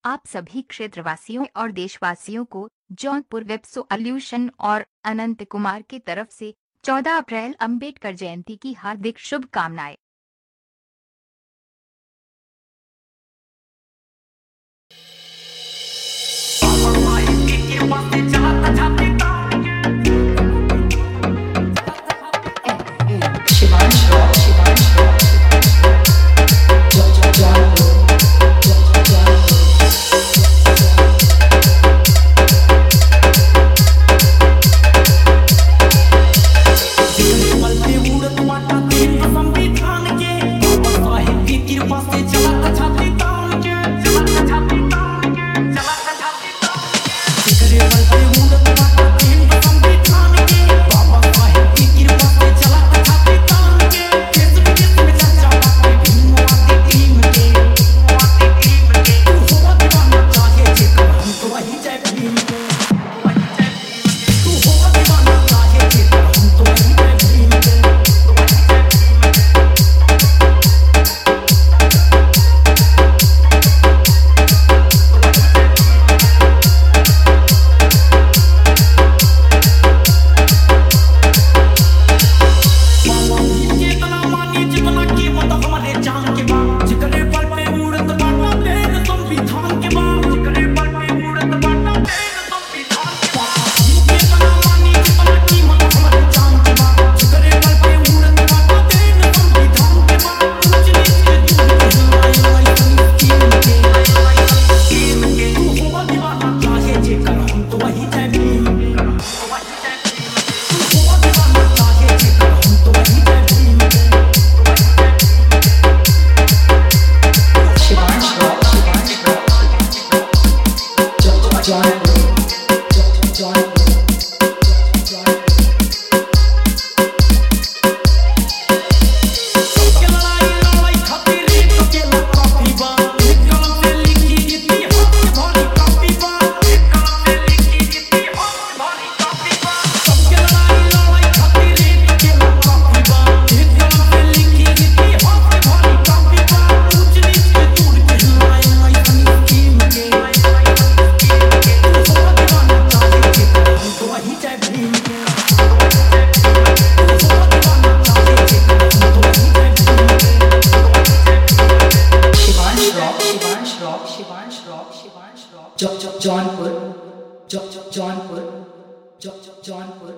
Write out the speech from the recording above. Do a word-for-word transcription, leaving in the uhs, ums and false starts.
आप सभी क्षेत्रवासियों और देशवासियों को जौनपुर वेब सॉल्यूशन और अनंत कुमार की तरफ से चौदह अप्रैल अंबेडकर जयंती की हार्दिक शुभकामनाएं। शिवांश रॉक शिवांश रॉक जॉ जॉ जॉनपुर जॉ जॉ जॉनपुर जॉ जॉ जॉनपुर जॉ जॉ जॉनपुर जॉ जॉ जॉनपुर